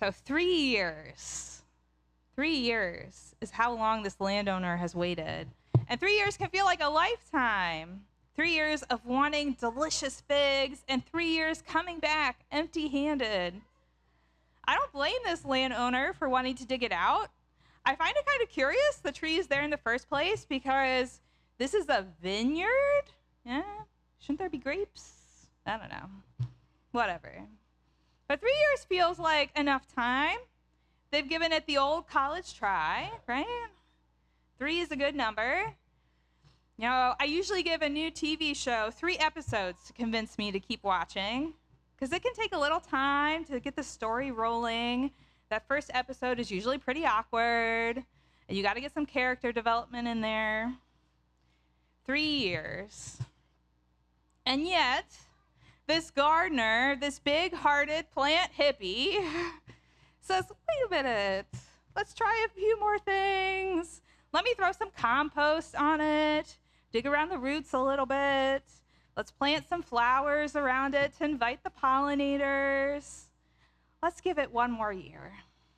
So 3 years. 3 years is how long this landowner has waited. And 3 years can feel like a lifetime. 3 years of wanting delicious figs, and 3 years coming back empty-handed. I don't blame this landowner for wanting to dig it out. I find it kind of curious the tree is there in the first place, because this is a vineyard? Yeah, shouldn't there be grapes? I don't know. Whatever. But 3 years feels like enough time. They've given it the old college try, right? 3 is a good number. You know, I usually give a new TV show 3 episodes to convince me to keep watching, because it can take a little time to get the story rolling. That first episode is usually pretty awkward, and you got to get some character development in there. 3 years. And yet, this gardener, this big-hearted plant hippie, says, wait a minute, let's try a few more things. Let me throw some compost on it, dig around the roots a little bit. Let's plant some flowers around it to invite the pollinators. Let's give it one more year.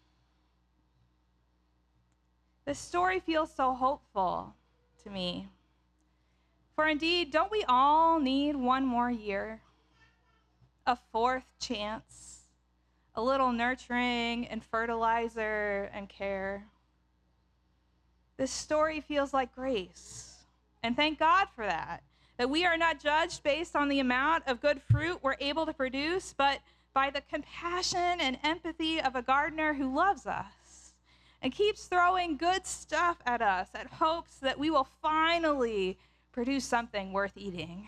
This story feels so hopeful to me. For indeed, don't we all need one more year? A 4th chance, a little nurturing and fertilizer and care. This story feels like grace, and thank God for that we are not judged based on the amount of good fruit we're able to produce, but by the compassion and empathy of a gardener who loves us and keeps throwing good stuff at us in hopes that we will finally produce something worth eating.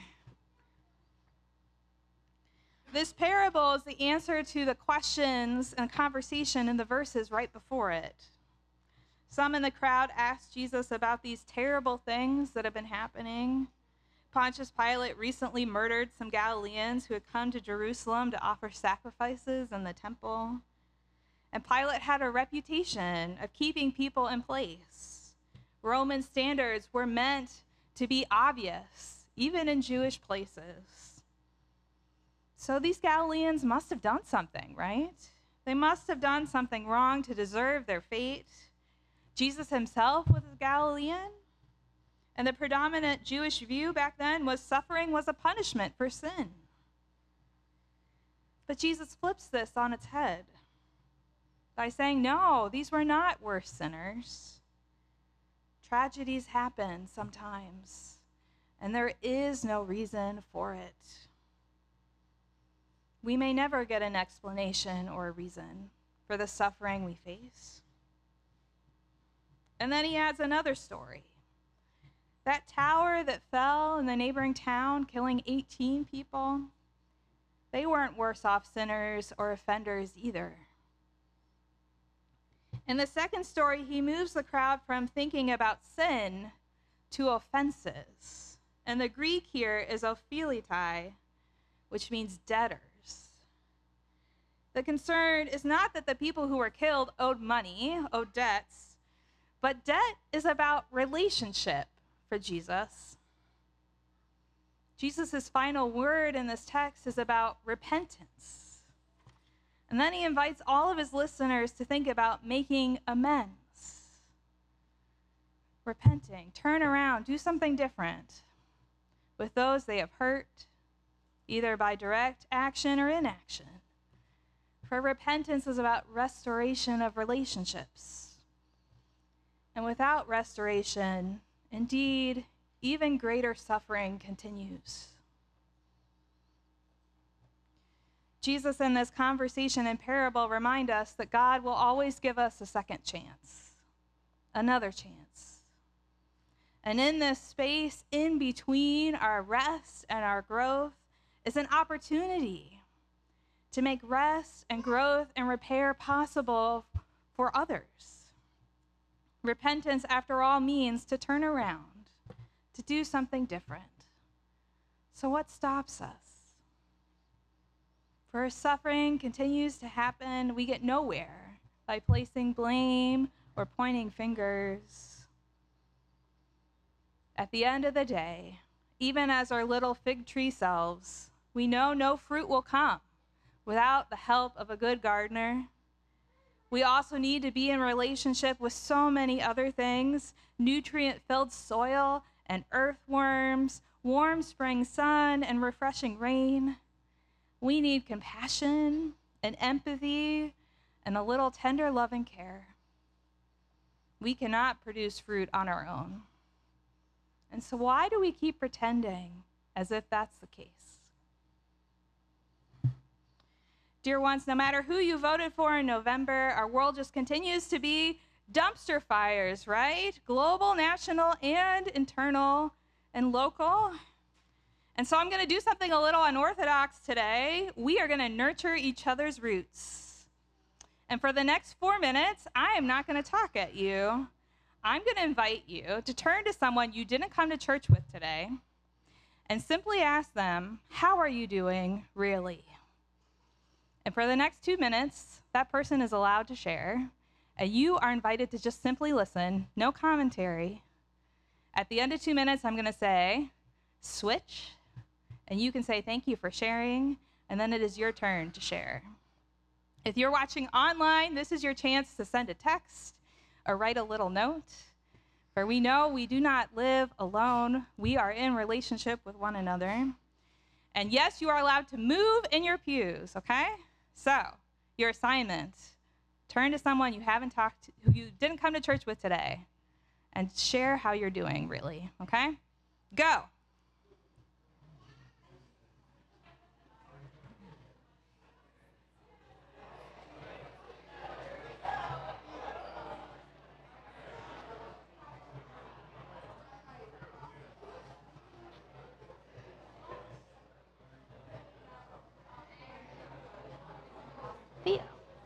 This parable is the answer to the questions and conversation in the verses right before it. Some in the crowd asked Jesus about these terrible things that have been happening. Pontius Pilate recently murdered some Galileans who had come to Jerusalem to offer sacrifices in the temple. And Pilate had a reputation of keeping people in place. Roman standards were meant to be obvious, even in Jewish places. So these Galileans must have done something, right? They must have done something wrong to deserve their fate. Jesus himself was a Galilean, and the predominant Jewish view back then was suffering was a punishment for sin. But Jesus flips this on its head by saying, no, these were not worse sinners. Tragedies happen sometimes, and there is no reason for it. We may never get an explanation or a reason for the suffering we face. And then he adds another story. That tower that fell in the neighboring town, killing 18 people, they weren't worse off sinners or offenders either. In the second story, he moves the crowd from thinking about sin to offenses. And the Greek here is ophelitai, which means debtors. The concern is not that the people who were killed owed money, owed debts, but debt is about relationship for Jesus. Jesus' final word in this text is about repentance. And then he invites all of his listeners to think about making amends. Repenting, turn around, do something different with those they have hurt, either by direct action or inaction. For repentance is about restoration of relationships. And without restoration, indeed, even greater suffering continues. Jesus in this conversation and parable remind us that God will always give us a second chance, another chance. And in this space in between our rest and our growth is an opportunity to make rest and growth and repair possible for others. Repentance, after all, means to turn around, to do something different. So what stops us? For suffering continues to happen, we get nowhere by placing blame or pointing fingers. At the end of the day, even as our little fig tree selves, we know no fruit will come without the help of a good gardener. We also need to be in relationship with so many other things: nutrient-filled soil and earthworms, warm spring sun and refreshing rain. We need compassion and empathy and a little tender love and care. We cannot produce fruit on our own. And so why do we keep pretending as if that's the case? Dear ones, no matter who you voted for in November, our world just continues to be dumpster fires, right? Global, national, and internal and local. And so I'm going to do something a little unorthodox today. We are going to nurture each other's roots. And for the next 4 minutes, I am not going to talk at you. I'm going to invite you to turn to someone you didn't come to church with today and simply ask them, how are you doing really? And for the next 2 minutes, that person is allowed to share, and you are invited to just simply listen, no commentary. At the end of 2 minutes, I'm going to say, switch, and you can say thank you for sharing, and then it is your turn to share. If you're watching online, this is your chance to send a text or write a little note, for we know we do not live alone. We are in relationship with one another. And yes, you are allowed to move in your pews, okay? So, your assignment, turn to someone you haven't talked to, who you didn't come to church with today, and share how you're doing, really, okay? Go. Thea.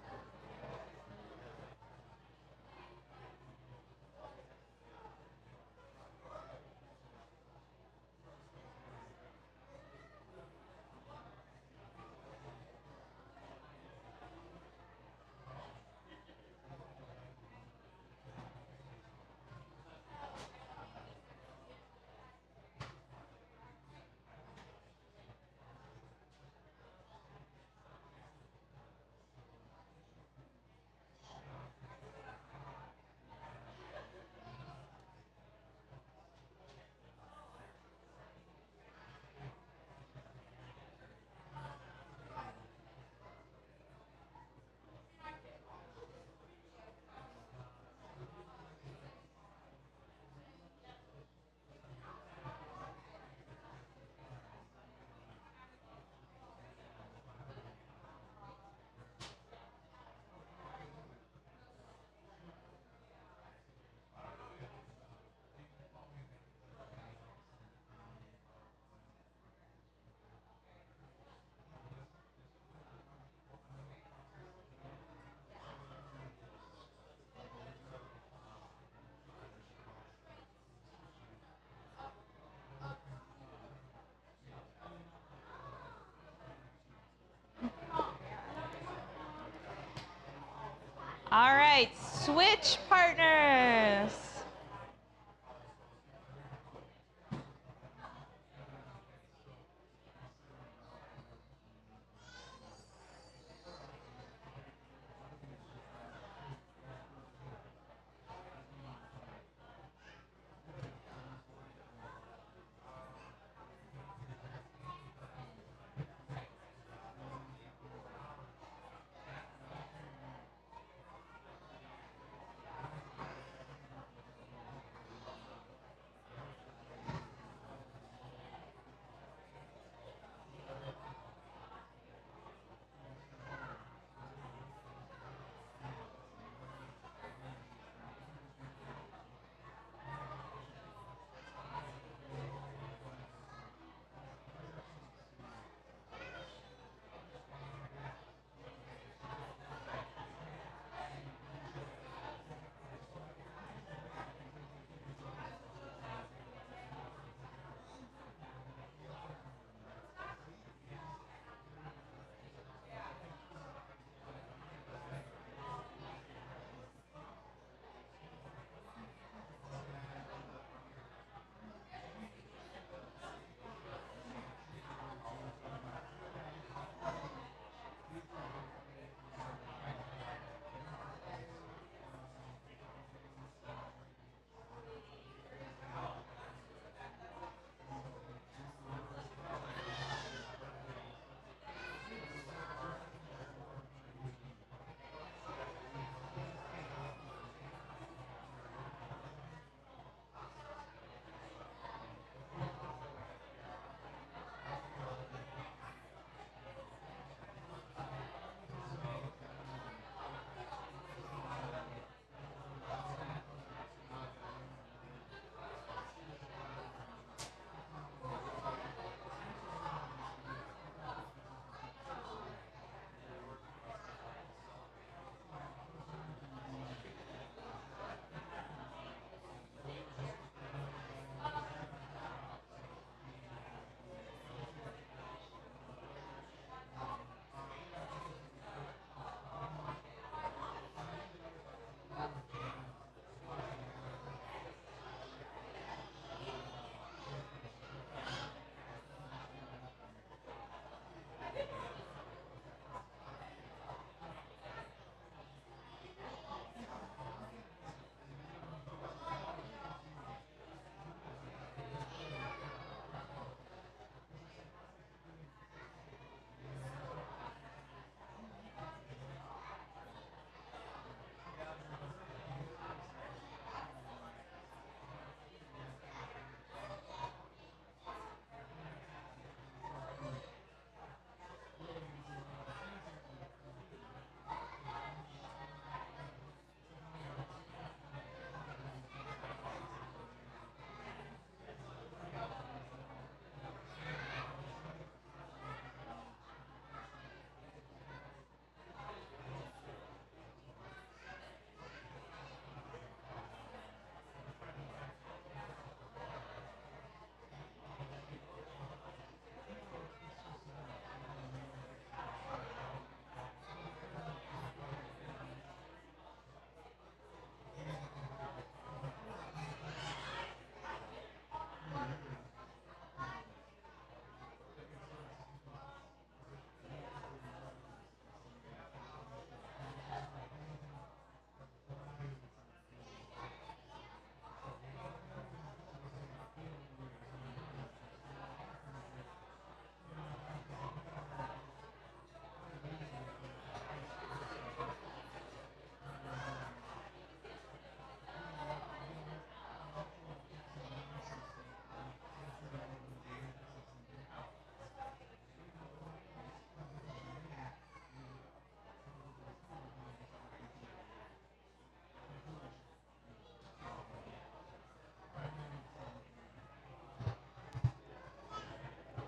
All right, switch partners.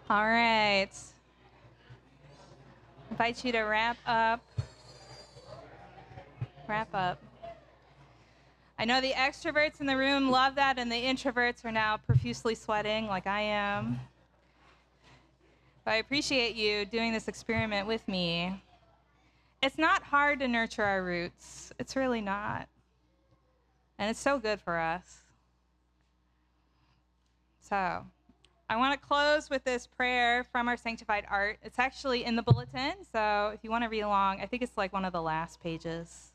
All right. Invite you to wrap up. Wrap up. I know the extroverts in the room love that, and the introverts are now profusely sweating like I am. But I appreciate you doing this experiment with me. It's not hard to nurture our roots. It's really not. And it's so good for us. So, I want to close with this prayer from our sanctified art. It's actually in the bulletin, so if you want to read along, I think it's like one of the last pages.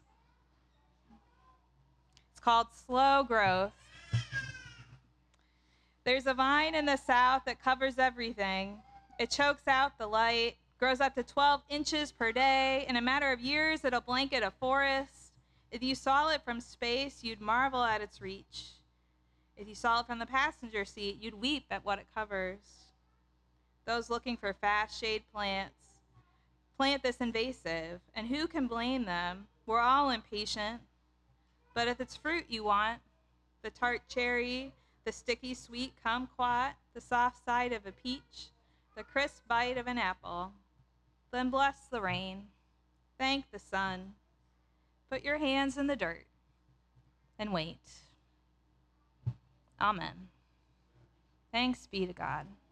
It's called Slow Growth. There's a vine in the south that covers everything. It chokes out the light, grows up to 12 inches per day. In a matter of years, it'll blanket a forest. If you saw it from space, you'd marvel at its reach. If you saw it from the passenger seat, you'd weep at what it covers. Those looking for fast shade plants plant this invasive, and who can blame them? We're all impatient. But if it's fruit you want, the tart cherry, the sticky sweet kumquat, the soft side of a peach, the crisp bite of an apple, then bless the rain. Thank the sun. Put your hands in the dirt and wait. Amen. Thanks be to God.